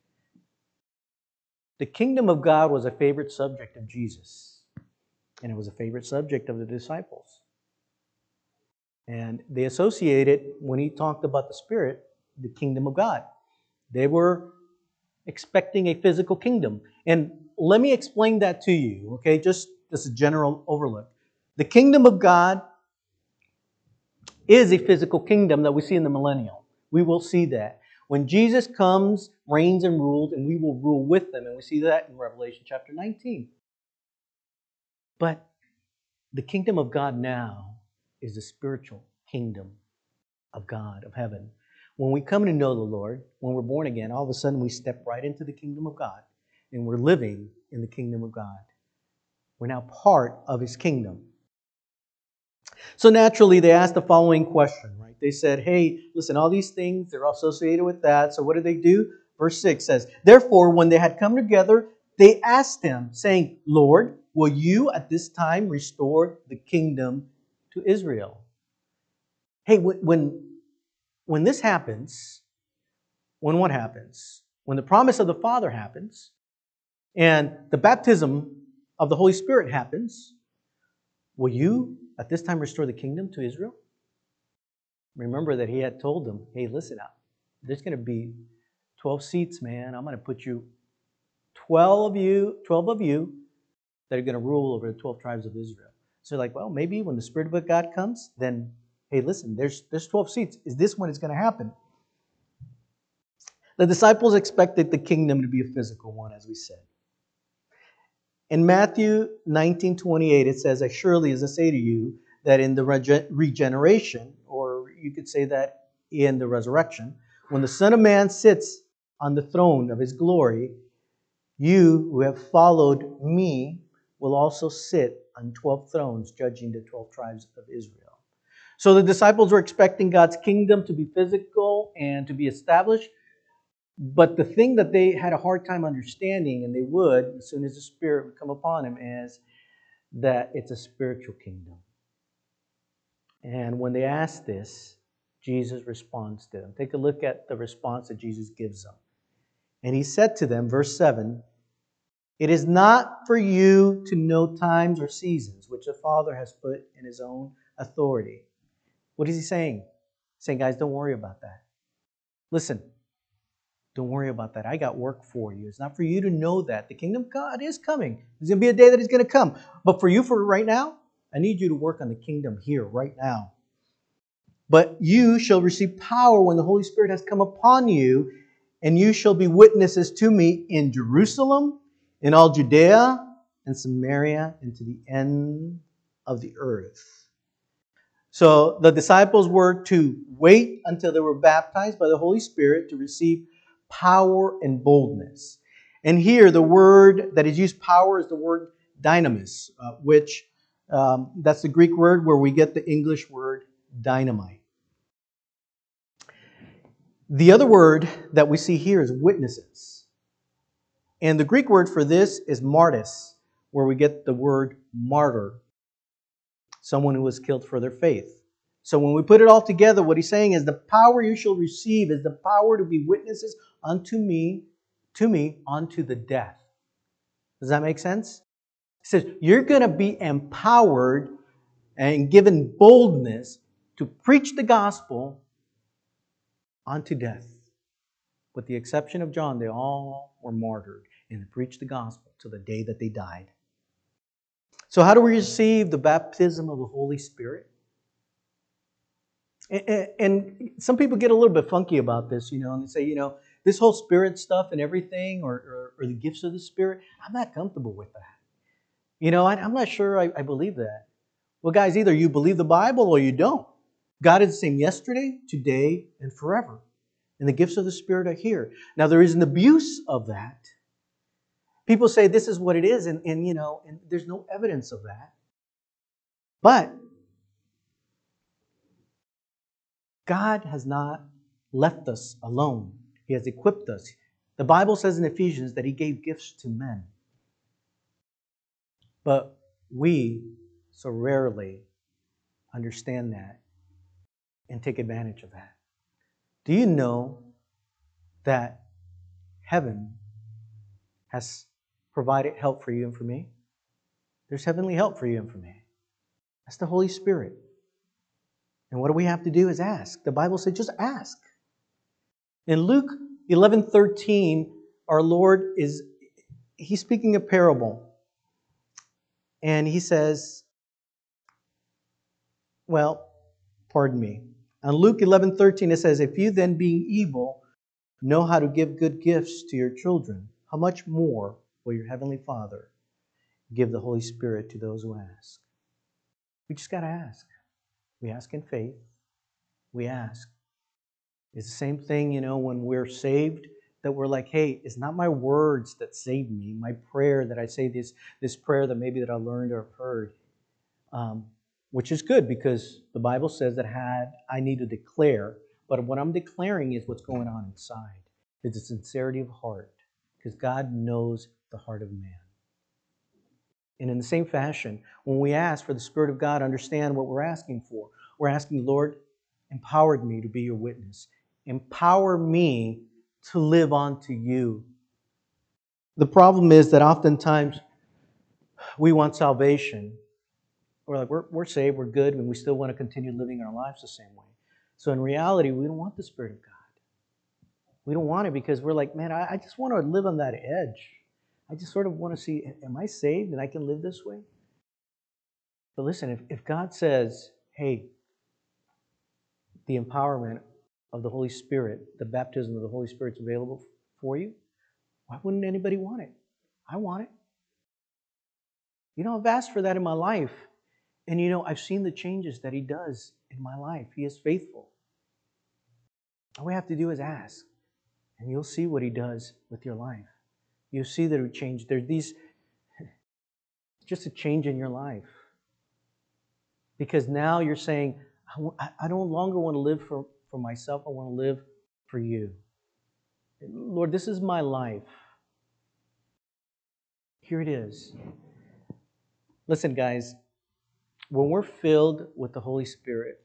The kingdom of God was a favorite subject of Jesus, and it was a favorite subject of the disciples. And they associated, when He talked about the Spirit, the kingdom of God. They were expecting a physical kingdom. And let me explain that to you, okay? Just as a general overlook. The kingdom of God is a physical kingdom that we see in the millennial. We will see that. When Jesus comes, reigns and rules, and we will rule with them. And we see that in Revelation chapter 19. But the kingdom of God now is the spiritual kingdom of God, of heaven. When we come to know the Lord, when we're born again, all of a sudden we step right into the kingdom of God. And we're living in the kingdom of God. We're now part of His kingdom. So naturally, they asked the following question, right? They said, hey, listen, all these things, they're associated with that. So what do they do? Verse 6 says, therefore, when they had come together, they asked Him, saying, Lord, will You at this time restore the kingdom to Israel? Hey, when this happens, when what happens? When the promise of the Father happens, and the baptism of the Holy Spirit happens, will You at this time restore the kingdom to Israel? Remember that He had told them, hey, listen up. There's going to be 12 seats, man. I'm going to put you 12 of you that are going to rule over the 12 tribes of Israel. So they're like, well, maybe when the Spirit of God comes, then, hey, listen, there's 12 seats. Is this when it's going to happen? The disciples expected the kingdom to be a physical one, as we said. In Matthew 19:28, it says, as surely as I say to you, that in the regeneration, or you could say that in the resurrection, when the Son of Man sits on the throne of His glory, you who have followed Me will also sit on 12 thrones, judging the 12 tribes of Israel. So the disciples were expecting God's kingdom to be physical and to be established. But the thing that they had a hard time understanding, and they would, as soon as the Spirit would come upon them, is that it's a spiritual kingdom. And when they ask this, Jesus responds to them. Take a look at the response that Jesus gives them. And He said to them, verse 7, it is not for you to know times or seasons, which the Father has put in His own authority. What is He saying? He's saying, guys, don't worry about that. Listen, don't worry about that. I got work for you. It's not for you to know that. The kingdom of God is coming. There's going to be a day that it's going to come. But for you, for right now, I need you to work on the kingdom here, right now. But you shall receive power when the Holy Spirit has come upon you, and you shall be witnesses to me in Jerusalem, in all Judea and Samaria, and to the end of the earth. So the disciples were to wait until they were baptized by the Holy Spirit to receive power and boldness. And here the word that is used, power, is the word dynamis, which that's the Greek word where we get the English word dynamite. The other word that we see here is witnesses. And the Greek word for this is martyrs, where we get the word martyr, someone who was killed for their faith. So when we put it all together, what he's saying is the power you shall receive is the power to be witnesses unto me, unto the death. Does that make sense? He says you're going to be empowered and given boldness to preach the gospel unto death. With the exception of John, they all were martyred and they preached the gospel to the day that they died. So how do we receive the baptism of the Holy Spirit? And some people get a little bit funky about this, and they say, this whole Spirit stuff and everything, or the gifts of the Spirit, I'm not comfortable with that. I'm not sure I believe that. Well, guys, either you believe the Bible or you don't. God is the same yesterday, today, and forever. And the gifts of the Spirit are here. Now, there is an abuse of that. People say this is what it is, and there's no evidence of that. But God has not left us alone. He has equipped us. The Bible says in Ephesians that He gave gifts to men. But we so rarely understand that and take advantage of that. Do you know that heaven has provided help for you and for me? There's heavenly help for you and for me. That's the Holy Spirit. And what do we have to do is ask. The Bible said just ask. In Luke 11:13, our Lord He's speaking a parable. And He says, pardon me. On Luke 11:13 it says, if you then being evil know how to give good gifts to your children, how much more will your Heavenly Father give the Holy Spirit to those who ask? We just got to ask. We ask in faith. We ask. It's the same thing, when we're saved, that we're like, hey, it's not my words that save me, my prayer that I say this prayer that maybe that I learned or heard, which is good because the Bible says that I need to declare, but what I'm declaring is what's going on inside. It's a sincerity of heart, because God knows the heart of man. And in the same fashion, when we ask for the Spirit of God, understand what we're asking for. We're asking, Lord, empower me to be your witness. Empower me to live unto you. The problem is that oftentimes we want salvation. We're like, we're saved, we're good, and we still want to continue living our lives the same way. So in reality, we don't want the Spirit of God. We don't want it because we're like, man, I just want to live on that edge. I just sort of want to see, am I saved and I can live this way? But listen, if God says, hey, the empowerment of the Holy Spirit, the baptism of the Holy Spirit is available for you, why wouldn't anybody want it? I want it. I've asked for that in my life. And I've seen the changes that He does in my life. He is faithful. All we have to do is ask. And you'll see what He does with your life. You'll see that it change. There's just a change in your life. Because now you're saying, I no longer want to live for myself. I want to live for you. Lord, this is my life. Here it is. Listen, guys, when we're filled with the Holy Spirit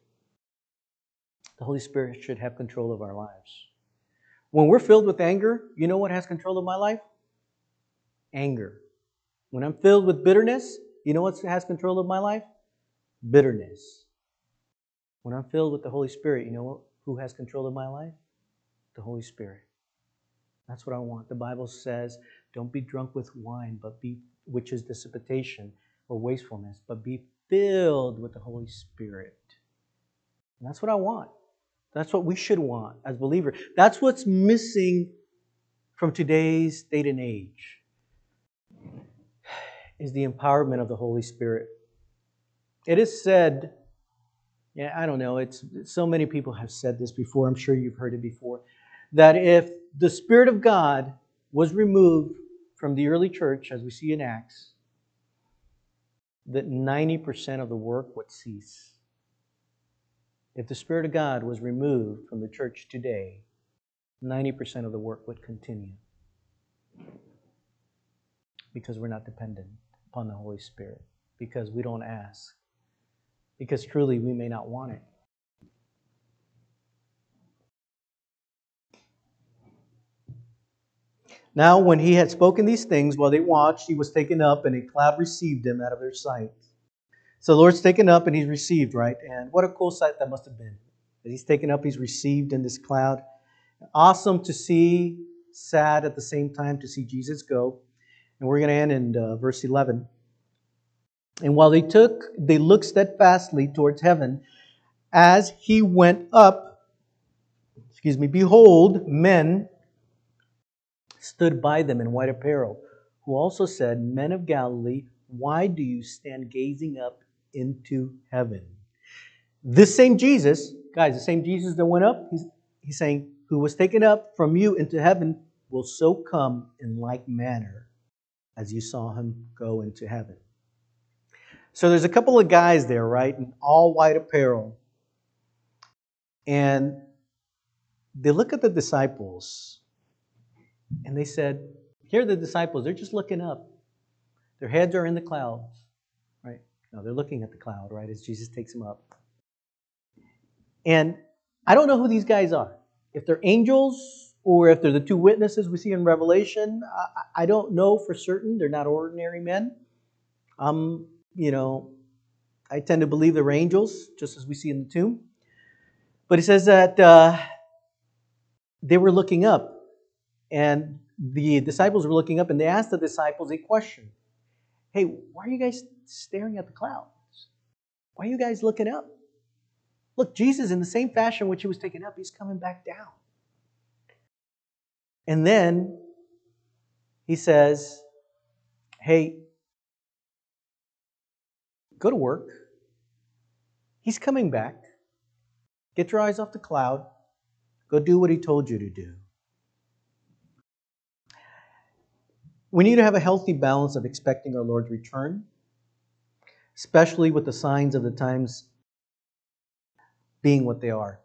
should have control of our lives. When we're filled with anger, you know what has control of my life? Anger. When I'm filled with bitterness, you know what has control of my life? Bitterness. When I'm filled with the Holy Spirit, you know who has control of my life? The Holy Spirit. That's what I want. The Bible says, don't be drunk with wine, which is dissipation or wastefulness, but be filled with the Holy Spirit. And that's what I want. That's what we should want as believers. That's what's missing from today's state and age, is the empowerment of the Holy Spirit. It is said, I don't know, it's so many people have said this before, I'm sure you've heard it before, that if the Spirit of God was removed from the early church, as we see in Acts, that 90% of the work would cease. If the Spirit of God was removed from the church today, 90% of the work would continue. Because we're not dependent upon the Holy Spirit. Because we don't ask. Because truly we may not want it. Now when he had spoken these things, while they watched, he was taken up, and a cloud received him out of their sight. So the Lord's taken up and he's received, right? And what a cool sight that must have been. That he's taken up, he's received in this cloud. Awesome to see, sad at the same time to see Jesus go. And we're going to end in verse 11. And while they looked steadfastly towards heaven as he went up, behold, men stood by them in white apparel, who also said, Men of Galilee, why do you stand gazing up into heaven? This same Jesus, guys, the same Jesus that went up, he's saying, who was taken up from you into heaven, will so come in like manner as you saw him go into heaven. So there's a couple of guys there, right, in all white apparel. And they look at the disciples, and they said, here are the disciples, they're just looking up. Their heads are in the clouds, right? No, they're looking at the cloud, right, as Jesus takes them up. And I don't know who these guys are. If they're angels or if they're the two witnesses we see in Revelation, I don't know for certain. They're not ordinary men. I tend to believe they're angels, just as we see in the tomb. But it says that they were looking up. And the disciples were looking up, and they asked the disciples a question. Hey, why are you guys staring at the clouds? Why are you guys looking up? Look, Jesus, in the same fashion which he was taken up, he's coming back down. And then he says, hey, go to work. He's coming back. Get your eyes off the cloud. Go do what he told you to do. We need to have a healthy balance of expecting our Lord's return, especially with the signs of the times being what they are.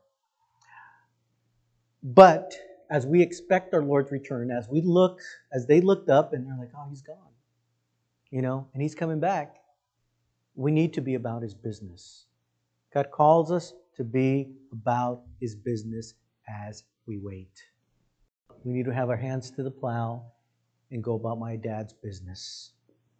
But as we expect our Lord's return, as they looked up and they're like, oh, he's gone. And he's coming back. We need to be about his business. God calls us to be about his business as we wait. We need to have our hands to the plow and go about my dad's business.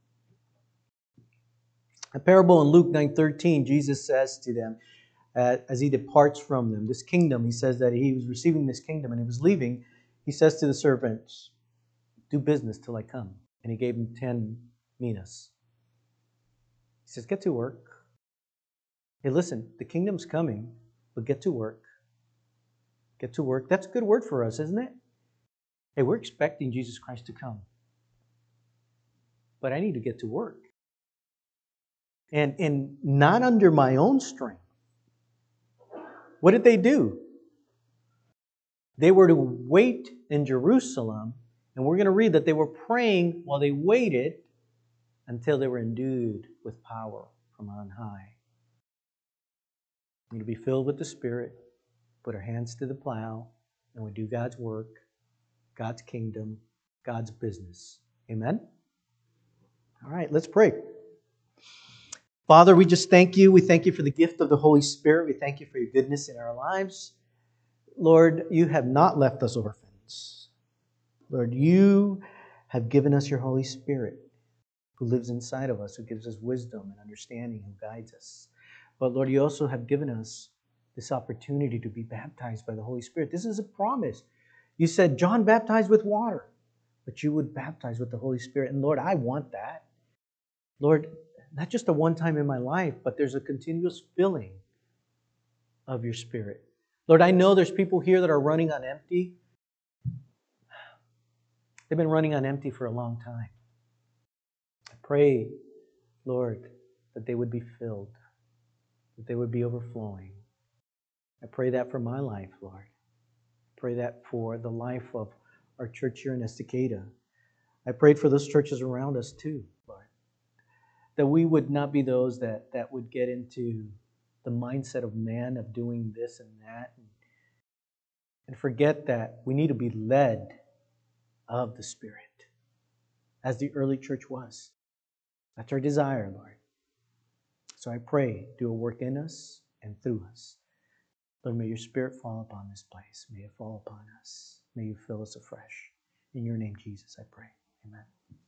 A parable in Luke 9:13, Jesus says to them, as he departs from them, this kingdom, he says that he was receiving this kingdom and he was leaving. He says to the servants, do business till I come. And he gave them 10 minas. He says, get to work. Hey, listen, the kingdom's coming, but get to work. Get to work. That's a good word for us, isn't it? Hey, we're expecting Jesus Christ to come. But I need to get to work. And not under my own strength. What did they do? They were to wait in Jerusalem, and we're going to read that they were praying while they waited until they were endued with power from on high. We need to be filled with the Spirit, put our hands to the plow, and we do God's work, God's kingdom, God's business. Amen? All right, let's pray. Father, we just thank you. We thank you for the gift of the Holy Spirit. We thank you for your goodness in our lives. Lord, you have not left us orphans. Lord, you have given us your Holy Spirit who lives inside of us, who gives us wisdom and understanding, who guides us. But Lord, you also have given us this opportunity to be baptized by the Holy Spirit. This is a promise. You said John baptized with water, but you would baptize with the Holy Spirit. And Lord, I want that. Lord, not just a one time in my life, but there's a continuous filling of your Spirit. Lord, I know there's people here that are running on empty. They've been running on empty for a long time. I pray, Lord, that they would be filled, that they would be overflowing. I pray that for my life, Lord. I pray that for the life of our church here in Estacada. I prayed for those churches around us too, Lord, that we would not be those that would get into the mindset of man of doing this and that and forget that we need to be led of the Spirit as the early church was. That's our desire, Lord. So I pray, do a work in us and through us. Lord, may your Spirit fall upon this place. May it fall upon us. May you fill us afresh. In your name, Jesus, I pray. Amen.